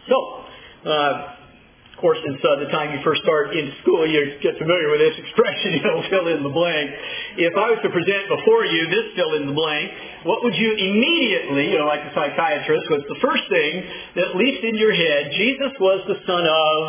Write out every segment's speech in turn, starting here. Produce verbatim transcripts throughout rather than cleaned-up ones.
So, uh, of course, since uh, the time you first start in school, you get familiar with this expression, you know, fill in the blank. If I was to present before you this fill in the blank, what would you immediately, you know, like the psychiatrist, what's the first thing that leaps in your head? Jesus was the Son of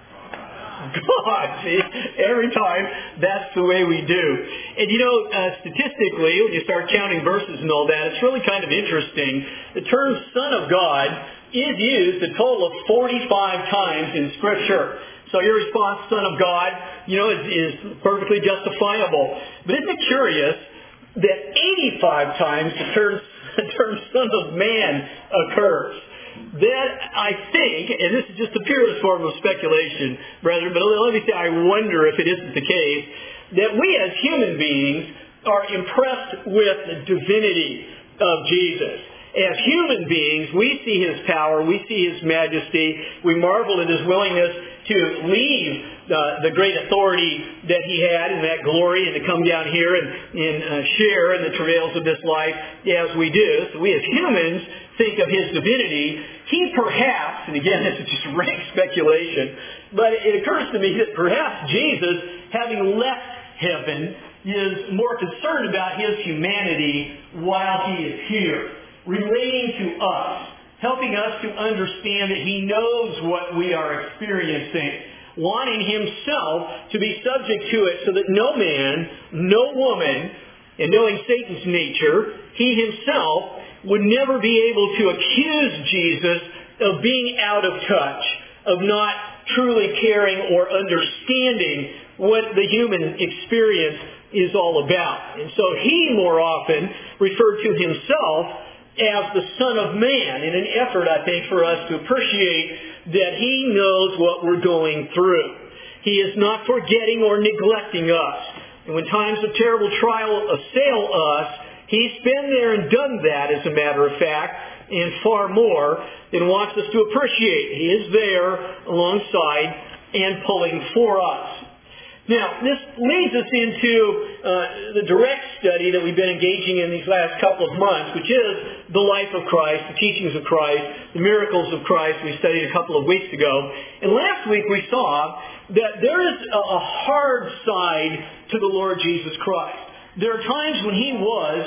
God. See, every time, that's the way we do. And you know, uh, statistically, when you start counting verses and all that, it's really kind of interesting. The term Son of God is used a total of forty-five times in Scripture. So your response, Son of God, you know, is, is perfectly justifiable. But isn't it curious that eighty-five times the term, the term Son of Man occurs? That, I think, and this is just the purest form of speculation, brethren, but let me say I wonder if it isn't the case, that we as human beings are impressed with the divinity of Jesus. As human beings, we see His power, we see His majesty, we marvel at His willingness to leave the, the great authority that He had in that glory and to come down here and, and uh, share in the travails of this life as we do. So we as humans think of His divinity. He perhaps, and again this is just rank speculation, but it occurs to me that perhaps Jesus, having left heaven, is more concerned about His humanity while He is here, relating to us, helping us to understand that He knows what we are experiencing, wanting Himself to be subject to it so that no man, no woman, and knowing Satan's nature, He Himself would never be able to accuse Jesus of being out of touch, of not truly caring or understanding what the human experience is all about. And so He more often referred to Himself as the Son of Man in an effort, I think, for us to appreciate that He knows what we're going through. He is not forgetting or neglecting us. And when times of terrible trial assail us, He's been there and done that, as a matter of fact, and far more than wants us to appreciate. He is there alongside and pulling for us. Now, this leads us into uh, the direct study that we've been engaging in these last couple of months, which is the life of Christ, the teachings of Christ, the miracles of Christ we studied a couple of weeks ago. And last week we saw that there is a, a hard side to the Lord Jesus Christ. There are times when He was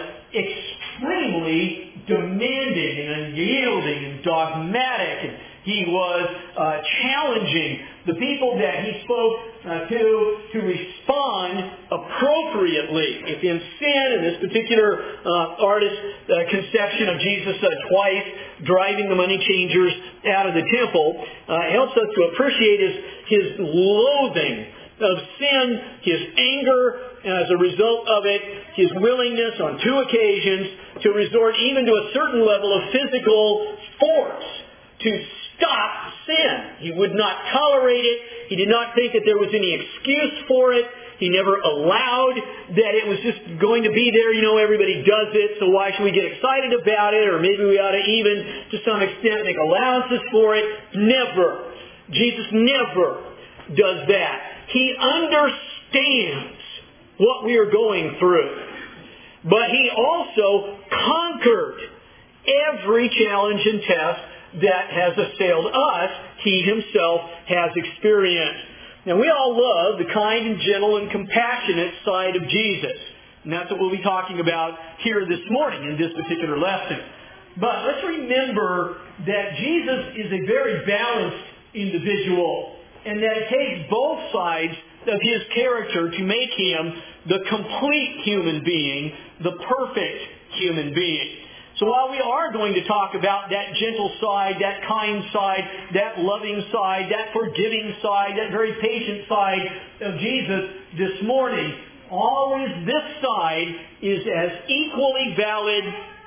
extremely demanding and unyielding and dogmatic, and He was uh, challenging the people that He spoke uh, to to respond appropriately. If in sin, in this particular uh, artist's uh, conception of Jesus uh, twice driving the money changers out of the temple, uh, helps us to appreciate His, his loathing of sin, His anger as a result of it, His willingness on two occasions to resort even to a certain level of physical force to stop sin. He would not tolerate it. He did not think that there was any excuse for it. He never allowed that it was just going to be there. You know, everybody does it, so why should we get excited about it? Or maybe we ought to even, to some extent, make allowances for it. Never. Jesus never does that. He understands what we are going through. But He also conquered every challenge and test that has assailed us. He Himself has experienced. Now, we all love the kind and gentle and compassionate side of Jesus. And that's what we'll be talking about here this morning in this particular lesson. But let's remember that Jesus is a very balanced individual, and that it takes both sides of His character to make Him the complete human being, the perfect human being. So while we are going to talk about that gentle side, that kind side, that loving side, that forgiving side, that very patient side of Jesus this morning, always this side is as equally valid,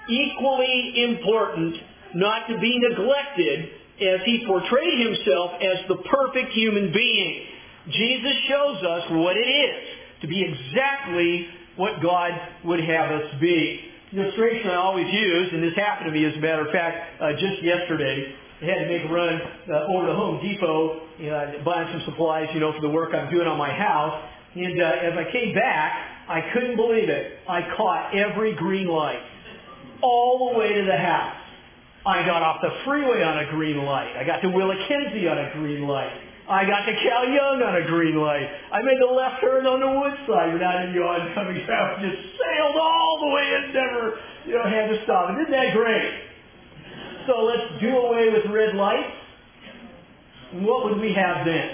equally important, not to be neglected, as He portrayed Himself as the perfect human being. Jesus shows us what it is to be exactly what God would have us be. The illustration I always use, and this happened to me as a matter of fact uh, just yesterday, I had to make a run uh, over to Home Depot, you know, buying some supplies, you know, for the work I'm doing on my house. And uh, as I came back, I couldn't believe it. I caught every green light all the way to the house. I got off the freeway on a green light. I got to Willackenzie on a green light. I got to Cal Young on a green light. I made the left turn on the Woodside without any oncoming traffic. Just sailed all the way and never, you know, had to stop. And isn't that great? So let's do away with red lights. And what would we have then?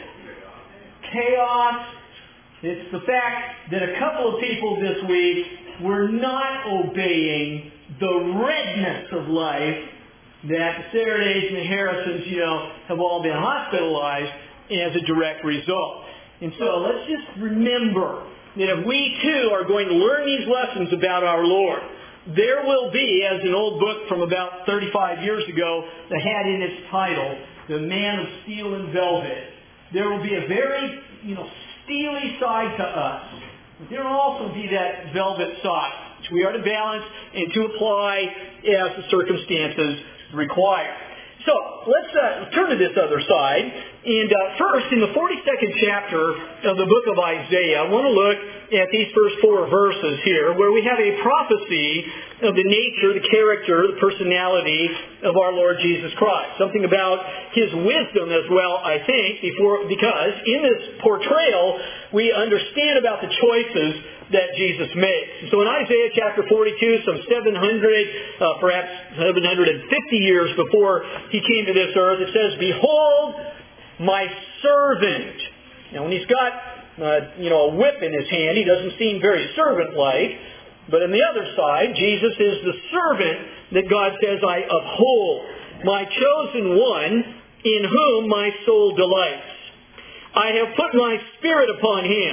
Chaos. It's the fact that a couple of people this week were not obeying the redness of life that the Saradays and the Harrisons, you know, have all been hospitalized as a direct result. And so let's just remember that if we too are going to learn these lessons about our Lord, there will be, as an old book from about thirty-five years ago that had in its title, The Man of Steel and Velvet, there will be a very, you know, steely side to us. But there will also be that velvet side, which we are to balance and to apply as the circumstances require. So let's uh, turn to this other side. And uh, first, in the forty-second chapter of the book of Isaiah, I want to look at these first four verses here, where we have a prophecy of the nature, the character, the personality of our Lord Jesus Christ. Something about His wisdom as well, I think, before, because in this portrayal, we understand about the choices that Jesus makes. So in Isaiah chapter forty-two, some seven hundred, uh, perhaps seven hundred fifty years before He came to this earth, it says, "Behold, my servant." Now when He's got, uh, you know, a whip in His hand, He doesn't seem very servant-like. But on the other side, Jesus is the servant that God says, "I uphold. My chosen one, in whom my soul delights. I have put my spirit upon Him.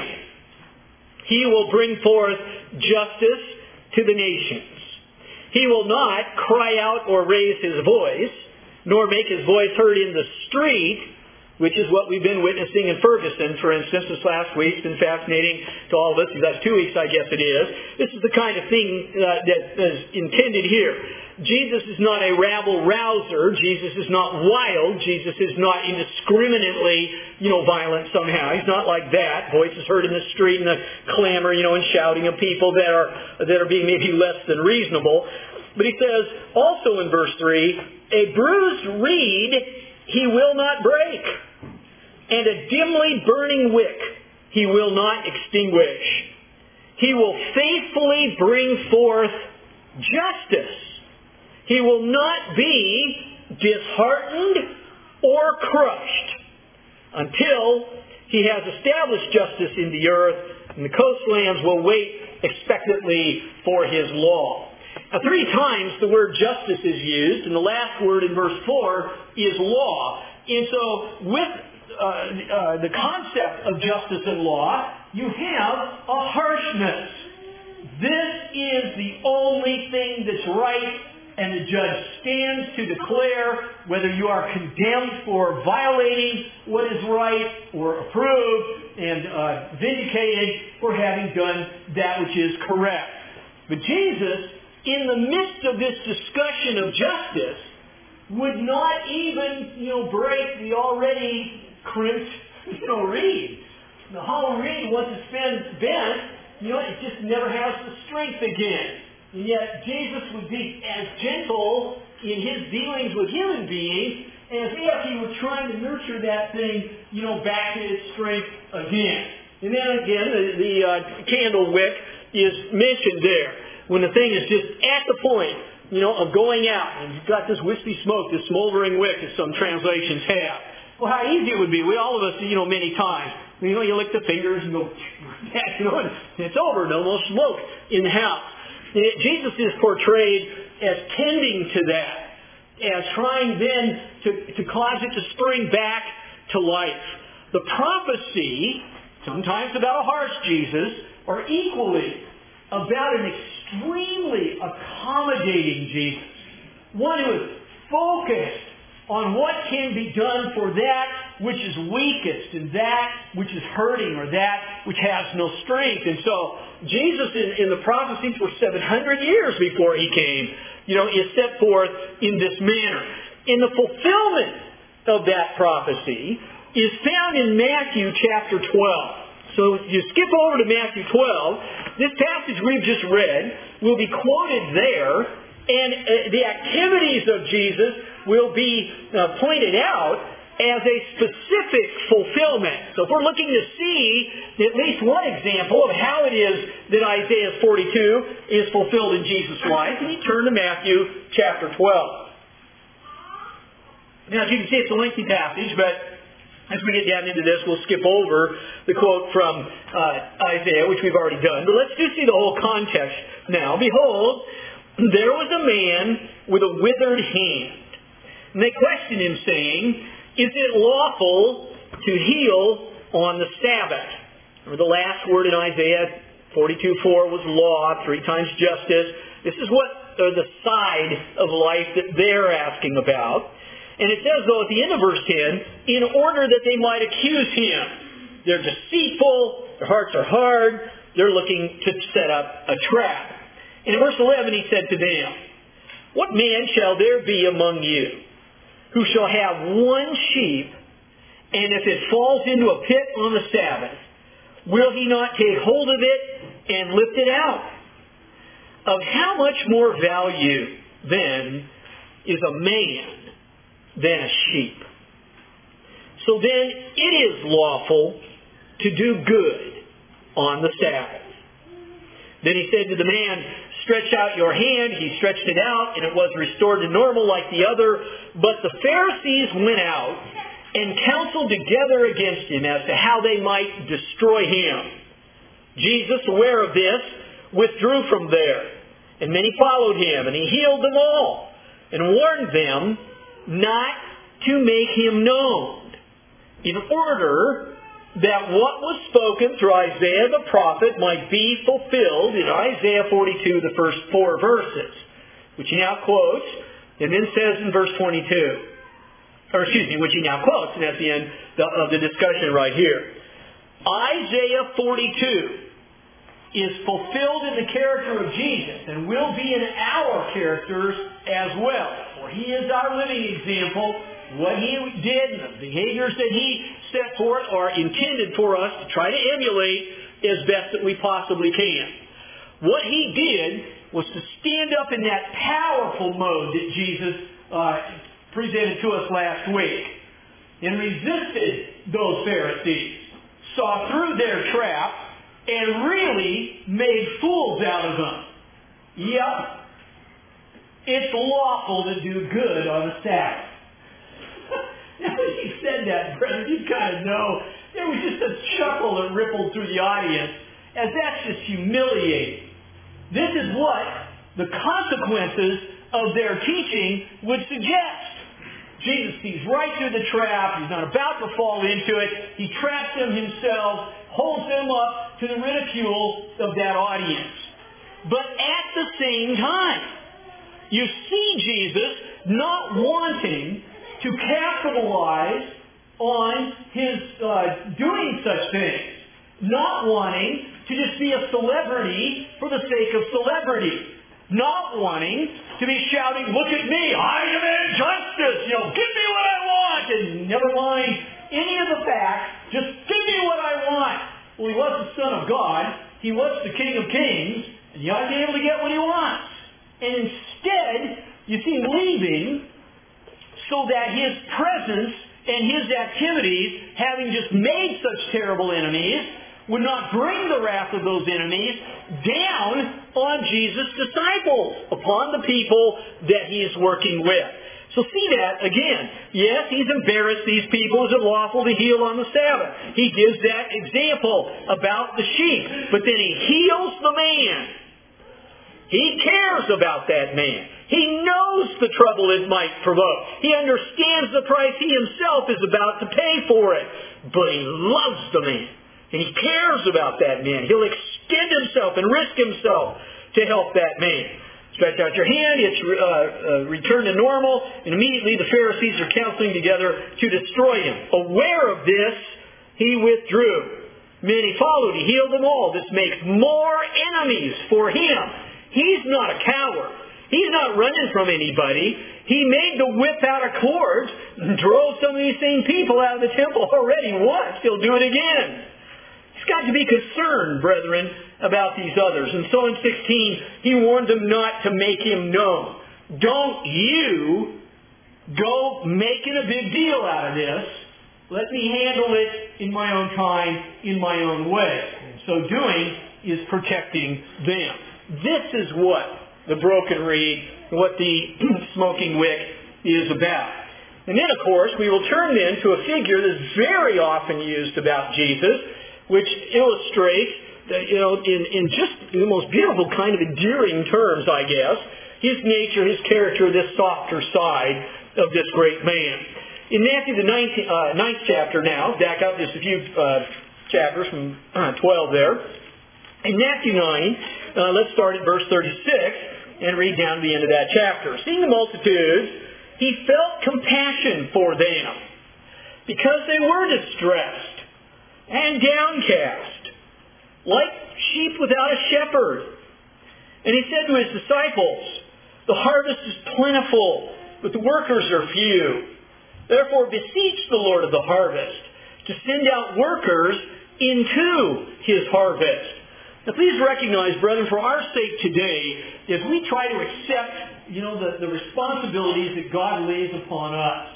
He will bring forth justice to the nations. He will not cry out or raise His voice, nor make His voice heard in the street," which is what we've been witnessing in Ferguson, for instance, this last week. It's been fascinating to all of us. That's two weeks, I guess it is. This is the kind of thing uh, that is intended here. Jesus is not a rabble-rouser. Jesus is not wild. Jesus is not indiscriminately, you know, violent somehow. He's not like that. Voices heard in the street and the clamor, you know, and shouting of people that are that are being maybe less than reasonable. But He says also in verse three, "A bruised reed He will not break, and a dimly burning wick He will not extinguish. He will faithfully bring forth justice. He will not be disheartened or crushed until He has established justice in the earth, and the coastlands will wait expectantly for His law." Now, three times the word justice is used, and the last word in verse four is law. And so with uh, uh, the concept of justice and law, you have a harshness. This is the only thing that's right, and the judge stands to declare whether you are condemned for violating what is right, or approved and uh, vindicated for having done that which is correct. But Jesus, in the midst of this discussion of justice, would not even, you know, break the already crimped, you know, reed. The hollow reed, once it's been bent, you know, it just never has the strength again. And yet Jesus would be as gentle in His dealings with human beings as if He were trying to nurture that thing, you know, back to its strength again. And then again, the, the uh, candle wick is mentioned there. When the thing is just at the point, you know, of going out, and you've got this wispy smoke, this smoldering wick, as some translations have. Well, how easy it would be. We, all of us, you know, many times, you know, you lick the fingers and go, you know, and it's over. No more smoke in the house. And it, Jesus is portrayed as tending to that, as trying then to, to cause it to spring back to life. The prophecy, sometimes about a harsh Jesus, or equally about an extremely accommodating Jesus. One who is focused on what can be done for that which is weakest, and that which is hurting, or that which has no strength. And so Jesus in, in the prophecies for seven hundred years before He came, you know, is set forth in this manner. And the fulfillment of that prophecy is found in Matthew chapter twelve. So if you skip over to Matthew twelve, this passage we've just read will be quoted there And uh, the activities of Jesus will be uh, pointed out as a specific fulfillment. So if we're looking to see at least one example of how it is that Isaiah forty-two is fulfilled in Jesus' life, then you turn to Matthew chapter twelve. Now, as you can see, it's a lengthy passage, but as we get down into this, we'll skip over the quote from uh, Isaiah, which we've already done. But let's just see the whole context now. Behold, there was a man with a withered hand. And they questioned him, saying, is it lawful to heal on the Sabbath? Remember the last word in Isaiah forty-two four was law, three times justice. This is what uh, the side of life that they're asking about. And it says, though, at the end of verse ten, in order that they might accuse him. They're deceitful, their hearts are hard, they're looking to set up a trap. And in verse eleven he said to them, what man shall there be among you who shall have one sheep, and if it falls into a pit on the Sabbath, will he not take hold of it and lift it out? Of how much more value, then, is a man than a sheep? So then it is lawful to do good on the Sabbath. Then he said to the man, stretch out your hand. He stretched it out, and it was restored to normal like the other. But the Pharisees went out and counseled together against him as to how they might destroy him. Jesus, aware of this, withdrew from there. And many followed him, and he healed them all, and warned them not to make him known, in order that what was spoken through Isaiah the prophet might be fulfilled in Isaiah forty-two, the first four verses, which he now quotes, and then says in verse twenty-two, or excuse me, which he now quotes, and that's the end of the discussion right here. Isaiah forty-two is fulfilled in the character of Jesus, and will be in our characters as well. For he is our living example. What he did and the behaviors that he set forth are intended for us to try to emulate as best that we possibly can. What he did was to stand up in that powerful mode that Jesus uh, presented to us last week, and resisted those Pharisees, saw through their trap, and really made fools out of them. Yep, it's lawful to do good on the Sabbath. Now, when he said that, brethren, you kind of know there was just a chuckle that rippled through the audience, as that's just humiliating. This is what the consequences of their teaching would suggest. Jesus sees right through the trap. He's not about to fall into it. He traps them himself, holds them up to the ridicule of that audience. But at the same time, you see Jesus not wanting to capitalize on his uh, doing such things. Not wanting to just be a celebrity for the sake of celebrity. Not wanting to be shouting, look at me, I am injustice, you know, give me what I want, and never mind any of the facts, just give me what I want. Well, he was the Son of God, he was the King of Kings, and he ought to be able to get what he wants. And instead, you see him leaving so that his presence and his activities, having just made such terrible enemies, would not bring the wrath of those enemies down on Jesus' disciples, upon the people that he is working with. So see that again. Yes, he's embarrassed these people. Is it lawful to heal on the Sabbath? He gives that example about the sheep. But then he heals the man. He cares about that man. He knows the trouble it might provoke. He understands the price he himself is about to pay for it. But he loves the man. And he cares about that man. He'll extend himself and risk himself to help that man. Stretch out your hand, it's uh, uh, returned to normal, and immediately the Pharisees are counseling together to destroy him. Aware of this, he withdrew. Many followed. He healed them all. This makes more enemies for him. He's not a coward. He's not running from anybody. He made the whip out of cords and drove some of these same people out of the temple already once. He'll do it again. He's got to be concerned, brethren, about these others. And so in sixteen, he warned them not to make him known. Don't you go making a big deal out of this. Let me handle it in my own time, in my own way. So doing is protecting them. This is what the broken reed, what the smoking wick is about. And then, of course, we will turn then to a figure that's very often used about Jesus, which illustrates, that, you know, in, in just the most beautiful kind of endearing terms, I guess, his nature, his character, this softer side of this great man. In Matthew, the ninth, uh, ninth chapter now, back up just a few uh, chapters from uh, twelve there. In Matthew nine, uh, let's start at verse thirty-six and read down to the end of that chapter. Seeing the multitudes, he felt compassion for them because they were distressed and downcast, like sheep without a shepherd. And he said to his disciples, the harvest is plentiful, but the workers are few. Therefore beseech the Lord of the harvest to send out workers into his harvest. Now please recognize, brethren, for our sake today, as we try to accept, you know, the, the responsibilities that God lays upon us,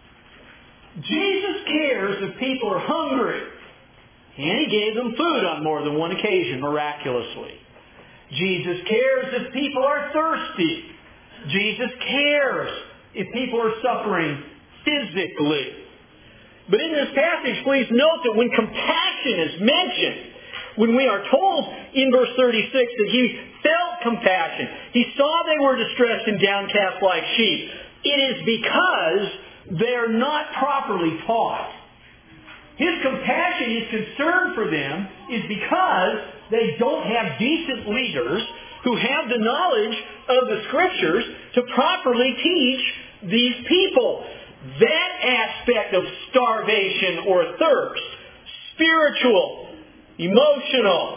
Jesus cares if people are hungry. And he gave them food on more than one occasion, miraculously. Jesus cares if people are thirsty. Jesus cares if people are suffering physically. But in this passage, please note that when compassion is mentioned, when we are told in verse thirty-six that he felt compassion, he saw they were distressed and downcast like sheep, it is because they're not properly taught. His compassion, his concern for them, is because they don't have decent leaders who have the knowledge of the Scriptures to properly teach these people. That aspect of starvation or thirst, spiritual, emotional,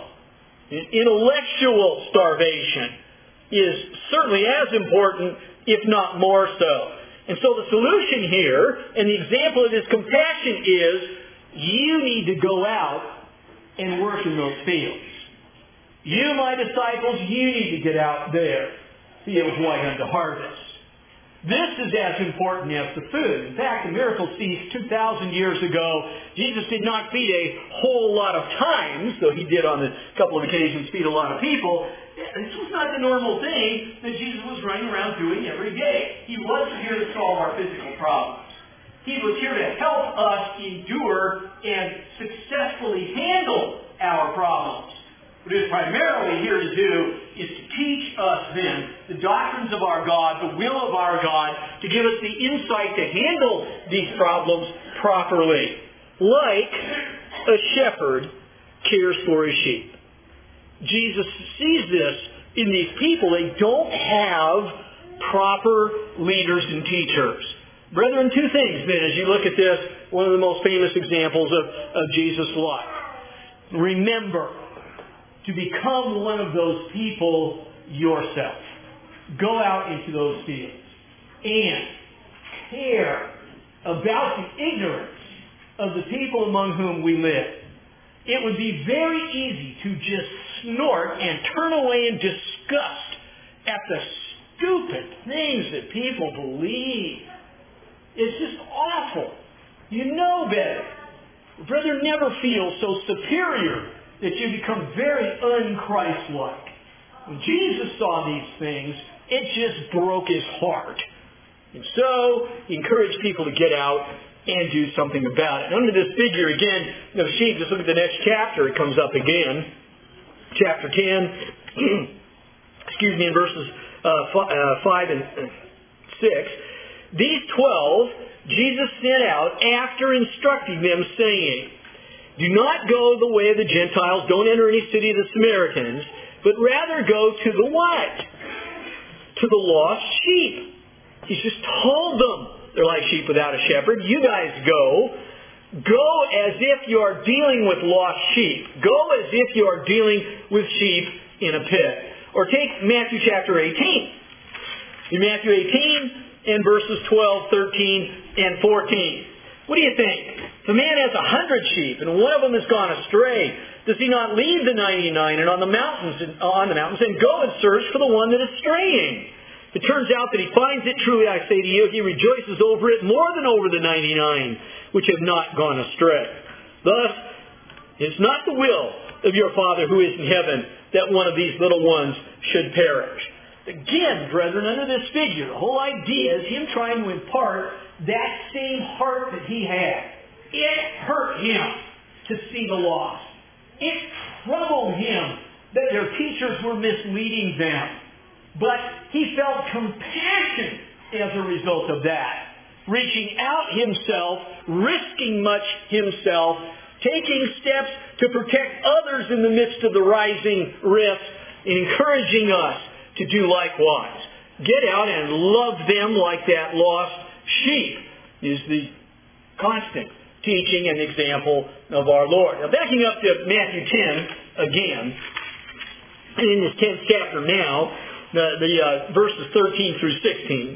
intellectual starvation, is certainly as important, if not more so. And so the solution here, and the example of his compassion is, you need to go out and work in those fields. You, my disciples, you need to get out there, be able to go out to harvest. This is as important as the food. In fact, the miracle ceased two thousand years ago. Jesus did not feed a whole lot of times, though he did on a couple of occasions feed a lot of people. This was not the normal thing that Jesus was running around doing every day. He wasn't here to solve our physical problems. He was here to help us endure and successfully handle our problems. What he is primarily here to do is to teach us then the doctrines of our God, the will of our God, to give us the insight to handle these problems properly. Like a shepherd cares for his sheep. Jesus sees this in these people. They don't have proper leaders and teachers. Brethren, two things then as you look at this, one of the most famous examples of, of Jesus' life. Remember to become one of those people yourself. Go out into those fields and care about the ignorance of the people among whom we live. It would be very easy to just snort and turn away in disgust at the stupid things that people believe. It's just awful. You know better. Brother, never feel so superior that you become very un-Christ-like. When Jesus saw these things, it just broke his heart. And so, he encouraged people to get out and do something about it. Under this figure, again, of sheep, just look at the next chapter. It comes up again. Chapter ten, excuse me, in verses uh, five and six. These twelve, Jesus sent out after instructing them, saying, do not go the way of the Gentiles, don't enter any city of the Samaritans, but rather go to the what? To the lost sheep. He's just told them they're like sheep without a shepherd. You guys go. Go as if you are dealing with lost sheep. Go as if you are dealing with sheep in a pit. Or take Matthew chapter eighteen. In Matthew eighteen and verses twelve, thirteen, and fourteen. What do you think? If a man has a hundred sheep and one of them has gone astray, does he not leave the ninety-nine and on the mountains and on the mountains and go and search for the one that is straying? If it turns out that he finds it, truly I say to you, he rejoices over it more than over the ninety-nine which have not gone astray. Thus, it's not the will of your Father who is in heaven that one of these little ones should perish. Again, brethren, under this figure, the whole idea is him trying to impart that same heart that he had. It hurt him to see the lost. It troubled him that their teachers were misleading them. But he felt compassion as a result of that. Reaching out himself, risking much himself, taking steps to protect others in the midst of the rising risk, and encouraging us to do likewise. Get out and love them like that lost sheep is the constant teaching and example of our Lord. Now, backing up to Matthew ten again, and in this tenth chapter now, the, the uh, verses thirteen through sixteen,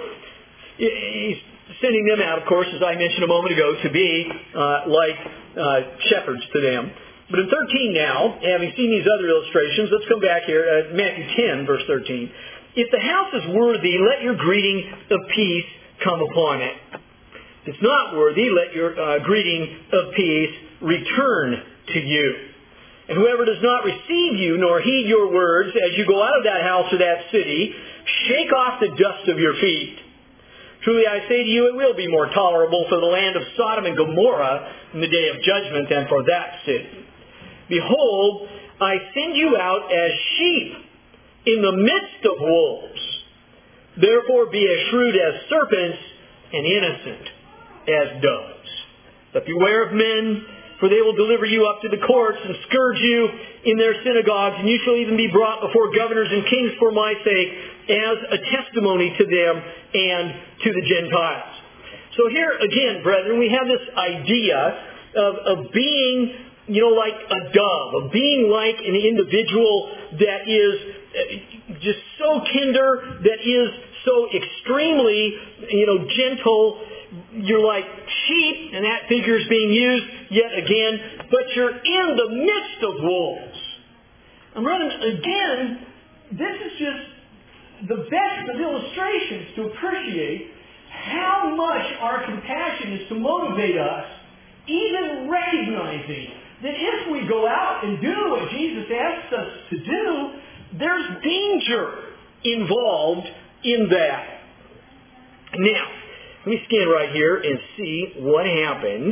he's sending them out, of course, as I mentioned a moment ago, to be uh, like uh, shepherds to them. But in thirteen now, having seen these other illustrations, let's come back here, uh, Matthew ten, verse thirteen. If the house is worthy, let your greeting of peace come upon it. If it's not worthy, let your uh, greeting of peace return to you. And whoever does not receive you nor heed your words as you go out of that house or that city, shake off the dust of your feet. Truly I say to you, it will be more tolerable for the land of Sodom and Gomorrah in the day of judgment than for that city. Behold, I send you out as sheep in the midst of wolves. Therefore be as shrewd as serpents and innocent as doves. But beware of men, for they will deliver you up to the courts and scourge you in their synagogues, and you shall even be brought before governors and kings for my sake as a testimony to them and to the Gentiles. So here again, brethren, we have this idea of, of being, you know, like a dove, of being like an individual that is just so tender, that is so extremely, you know, gentle. You're like sheep, and that figure is being used yet again, but you're in the midst of wolves. And brethren, again, this is just the best of illustrations to appreciate how much our compassion is to motivate us, even recognizing that if we go out and do what Jesus asks us to do, there's danger involved in that. Now, let me scan right here and see what happened,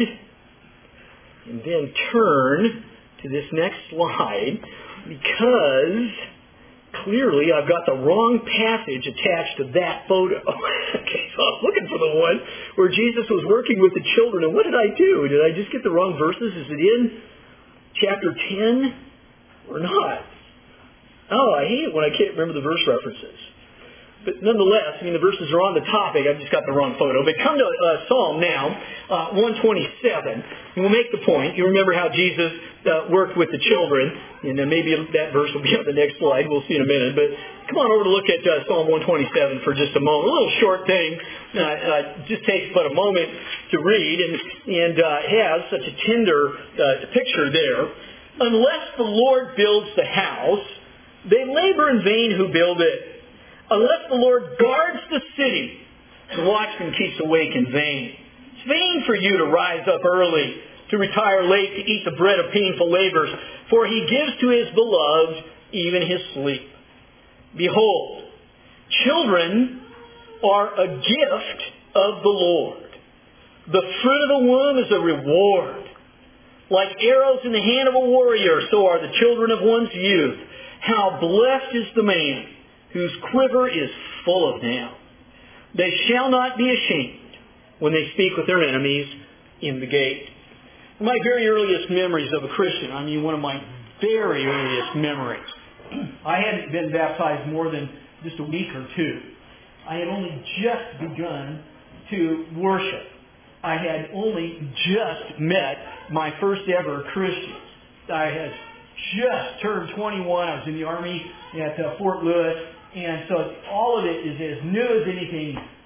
and then turn to this next slide, because clearly I've got the wrong passage attached to that photo. Okay, so I was looking for the one where Jesus was working with the children, and what did I do? Did I just get the wrong verses? Is it in chapter ten or not? Oh, I hate it when I can't remember the verse references. But nonetheless, I mean, the verses are on the topic. I've just got the wrong photo. But come to uh, Psalm now, uh, one twenty-seven. And we'll make the point. You remember how Jesus uh, worked with the children. And then maybe that verse will be on the next slide. We'll see in a minute. But come on over to look at uh, Psalm one twenty-seven for just a moment. A little short thing. Uh, uh, just takes but a moment to read. And, and uh, has such a tender uh, picture there. Unless the Lord builds the house, they labor in vain who build it. Unless the Lord guards the city, the watchman keeps awake in vain. It's vain for you to rise up early, to retire late, to eat the bread of painful labors, for he gives to his beloved even his sleep. Behold, children are a gift of the Lord. The fruit of the womb is a reward. Like arrows in the hand of a warrior, so are the children of one's youth. How blessed is the man whose quiver is full of them. They shall not be ashamed when they speak with their enemies in the gate. My very earliest memories of a Christian, I mean one of my very earliest memories, I hadn't been baptized more than just a week or two. I had only just begun to worship. I had only just met my first ever Christians. I had just turned twenty-one. I was in the Army at uh, Fort Lewis. And so all of it is as new as anything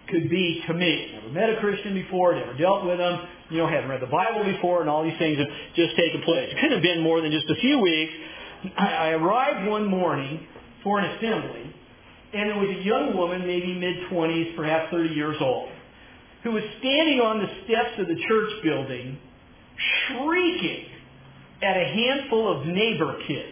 could be to me. Never met a Christian before, never dealt with them, you know, haven't read the Bible before, and all these things have just taken place. It could have been more than just a few weeks. I, I arrived one morning for an assembly, and there was a young woman, maybe mid-twenties, perhaps thirty years old, who was standing on the steps of the church building, shrieking at a handful of neighbor kids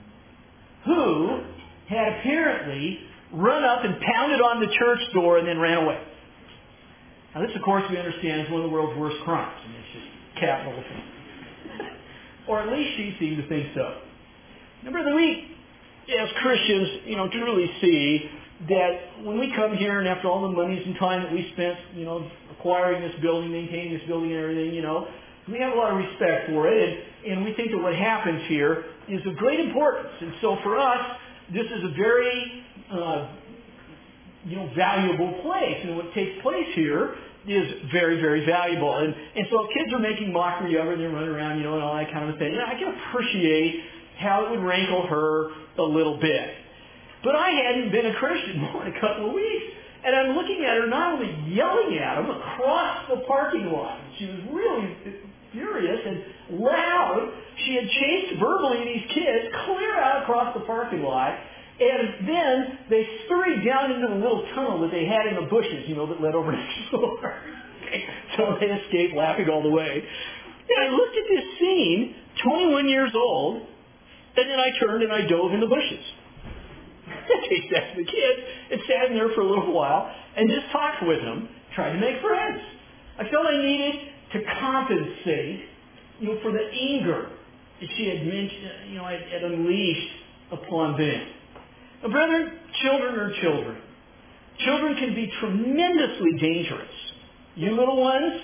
who had apparently run up and pounded on the church door and then ran away. Now this, of course, we understand is one of the world's worst crimes. I mean, it's just capital offense. Or at least she seemed to think so. Now, brother, we, as Christians, you know, truly see that when we come here and after all the monies and time that we spent, you know, acquiring this building, maintaining this building and everything, you know, we have a lot of respect for it, and, and we think that what happens here is of great importance. And so for us, this is a very, uh, you know, valuable place. And what takes place here is very, very valuable. And, and so kids are making mockery of her, and they're running around, you know, and all that kind of thing. And I can appreciate how it would rankle her a little bit. But I hadn't been a Christian more than a couple of weeks. And I'm looking at her not only yelling at them across the parking lot. She was really furious and loud. She had chased verbally these kids clear out across the parking lot. And then they scurried down into the little tunnel that they had in the bushes, you know, that led over next door. So they escaped laughing all the way. And I looked at this scene, twenty-one years old, and then I turned and I dove in the bushes. I chased after the kids and sat in there for a little while and just talked with them, tried to make friends. I felt I needed to compensate, you know, for the anger that she had mentioned, you know, had, had unleashed upon them. Now, brethren, children are children. Children can be tremendously dangerous. You little ones,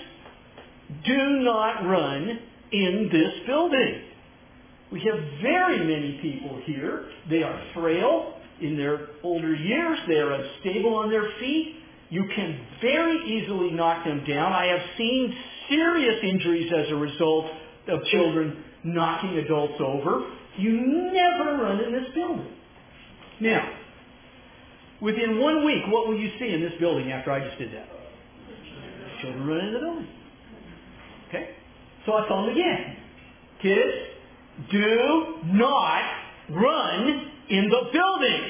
do not run in this building. We have very many people here. They are frail in their older years. They are unstable on their feet. You can very easily knock them down. I have seen serious injuries as a result of children knocking adults over. You never run in this building. Now, within one week, what will you see in this building after I just did that? Children run in the building. Okay? So I told them again. Kids, do not run in the building.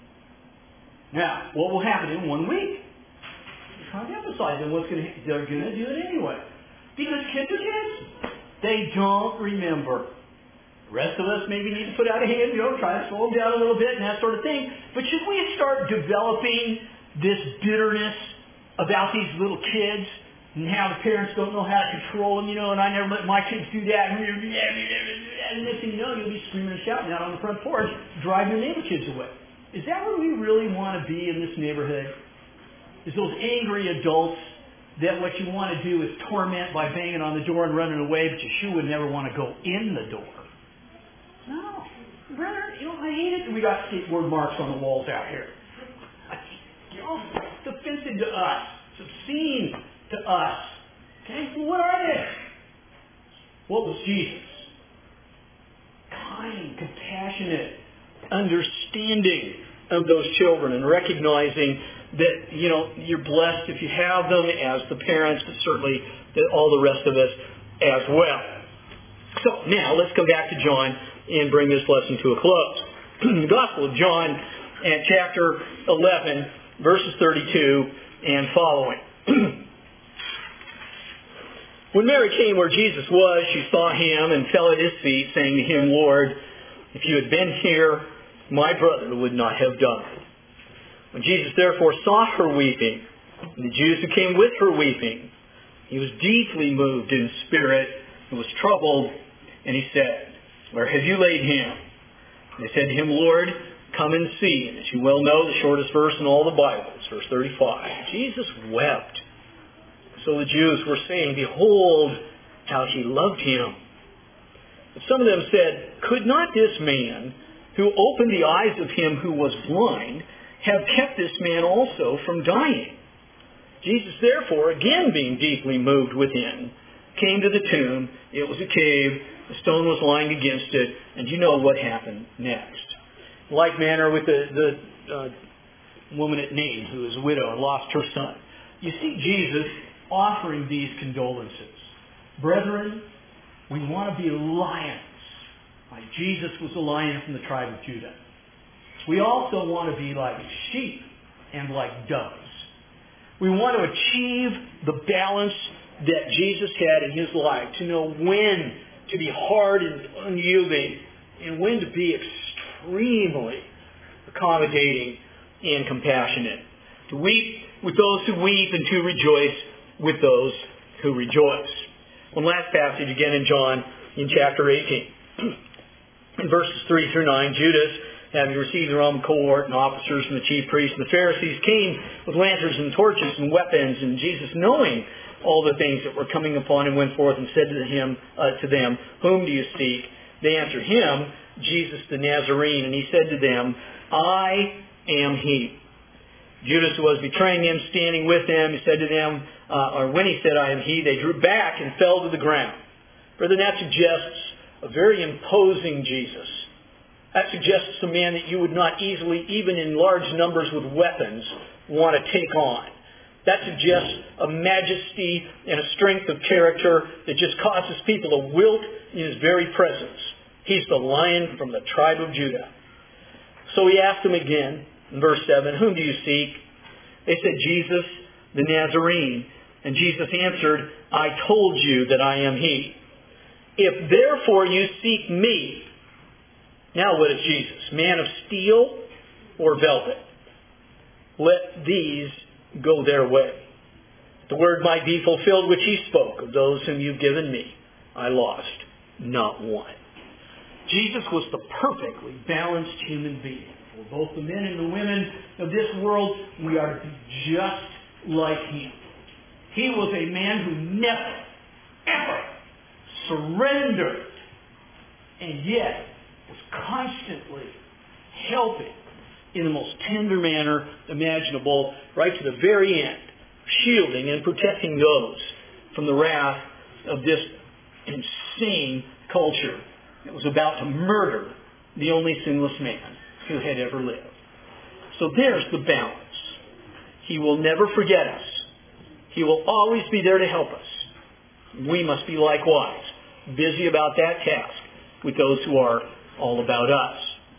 Now, what will happen in one week? I'm trying to emphasize that what's going to, they're going to do it anyway. Because kids are kids. They don't remember. The rest of us maybe need to put out a hand, you know, try to slow them down a little bit and that sort of thing. But should we start developing this bitterness about these little kids and how the parents don't know how to control them, you know, and I never let my kids do that. And next thing you know, you'll be screaming and shouting out on the front porch, driving your neighbor kids away. Is that where we really want to be in this neighborhood? Is those angry adults that what you want to do is torment by banging on the door and running away, but you sure would never want to go in the door? No. Brother, you know, I hate it. We got skateboard marks on the walls out here. You know, it's offensive to us. It's obscene to us. Okay? Well, what are they? What was Jesus? Kind, compassionate, understanding of those children and recognizing that, you know, you're blessed if you have them as the parents, but certainly that all the rest of us as well. So now let's come back to John and bring this lesson to a close. The Gospel of John at chapter eleven, verses thirty-two and following. When Mary came where Jesus was, she saw him and fell at his feet, saying to him, Lord, if you had been here, my brother would not have died. When Jesus therefore saw her weeping, and the Jews who came with her weeping, he was deeply moved in spirit and was troubled, and he said, where have you laid him? And they said to him, Lord, come and see. And as you well know, the shortest verse in all the Bible is verse thirty-five. Jesus wept. So the Jews were saying, behold, how he loved him. But some of them said, could not this man, who opened the eyes of him who was blind, have kept this man also from dying? Jesus, therefore, again being deeply moved within, came to the tomb. It was a cave. The stone was lying against it. And you know what happened next. In like manner with the, the uh, woman at Nain, who was a widow and lost her son. you see Jesus offering these condolences. Brethren, we want to be lions, like Jesus was a lion from the tribe of Judah. We also want to be like sheep and like doves. We want to achieve the balance that Jesus had in his life, to know when to be hard and unyielding and when to be extremely accommodating and compassionate. To weep with those who weep and to rejoice with those who rejoice. One last passage again in John in chapter eighteen. In verses three through nine, Judas, having received the Roman cohort and officers from the chief priests and the Pharisees, came with lanterns and torches and weapons, and Jesus, knowing all the things that were coming upon him, went forth and said to him, uh, to them, "Whom do you seek?" They answered him, "Jesus the Nazarene." And he said to them, "I am he." Judas, who was betraying him, standing with them, he said to them, uh, or when he said, "I am he," they drew back and fell to the ground. Further, that suggests a very imposing Jesus. That suggests a man that you would not easily, even in large numbers with weapons, want to take on. That suggests a majesty and a strength of character that just causes people to wilt in his very presence. He's the lion from the tribe of Judah. So he asked them again, in verse seven, "Whom do you seek?" They said, "Jesus the Nazarene." And Jesus answered, "I told you that I am he. If therefore you seek me," now what is Jesus? Man of steel or velvet? "Let these go their way. The word might be fulfilled which he spoke, of those whom you've given me, I lost not one." Jesus was the perfectly balanced human being. For both the men and the women of this world, we are to be just like him. He was a man who never, ever surrendered, and yet was constantly helping in the most tender manner imaginable, right to the very end, shielding and protecting those from the wrath of this insane culture that was about to murder the only sinless man who had ever lived. So there's the balance. He will never forget us. He will always be there to help us. We must be likewise busy about that task with those who are all about us.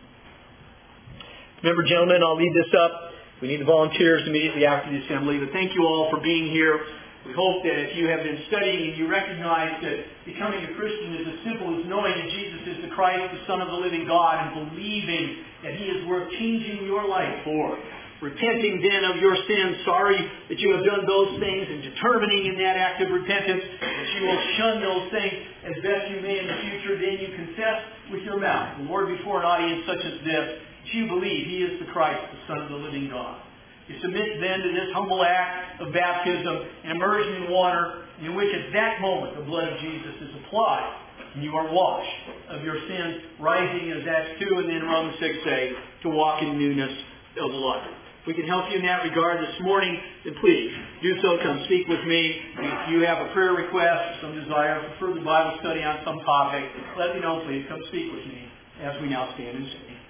Remember, gentlemen, I'll leave this up. We need the volunteers immediately after the assembly. But thank you all for being here. We hope that if you have been studying and you recognize that becoming a Christian is as simple as knowing that Jesus is the Christ, the Son of the living God, and believing that he is worth changing your life for. Repenting then of your sins, sorry that you have done those things, and determining in that act of repentance that you will shun those things as best you may in the future. Then you confess with your mouth, the Lord, before an audience such as this, that you believe he is the Christ, the Son of the living God. You submit then to this humble act of baptism and immersion in water, in which at that moment the blood of Jesus is applied, and you are washed of your sins, rising as Acts two and then Romans six say, to walk in newness of life. If we can help you in that regard this morning, then please do so. Come speak with me. If you have a prayer request, some desire for further Bible study on some topic, let me know, please. Come speak with me as we now stand and sing.